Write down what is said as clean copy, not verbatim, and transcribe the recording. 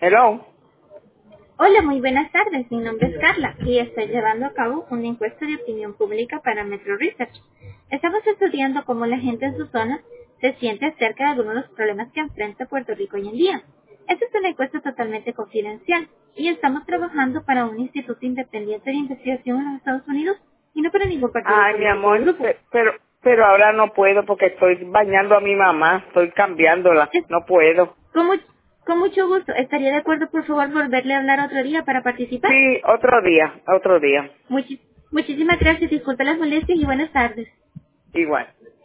Hello. Hola, muy buenas tardes. Mi nombre es Carla y estoy llevando a cabo una encuesta de opinión pública para Metro Research. Estamos estudiando cómo la gente en su zona se siente acerca de algunos de los problemas que enfrenta Puerto Rico hoy en día. Esta es una encuesta totalmente confidencial y estamos trabajando para un instituto independiente de investigación en los Estados Unidos y no para ningún partido Ay, mi político o amor, grupo. pero ahora no puedo porque estoy bañando a mi mamá, estoy cambiándola, Es- no puedo. con, mu- con mucho gusto. ¿Estaría de acuerdo, por favor, volverle a hablar otro día para participar? Sí, otro día, otro día. Muchísimas gracias. Disculpe las molestias y buenas tardes. Igual.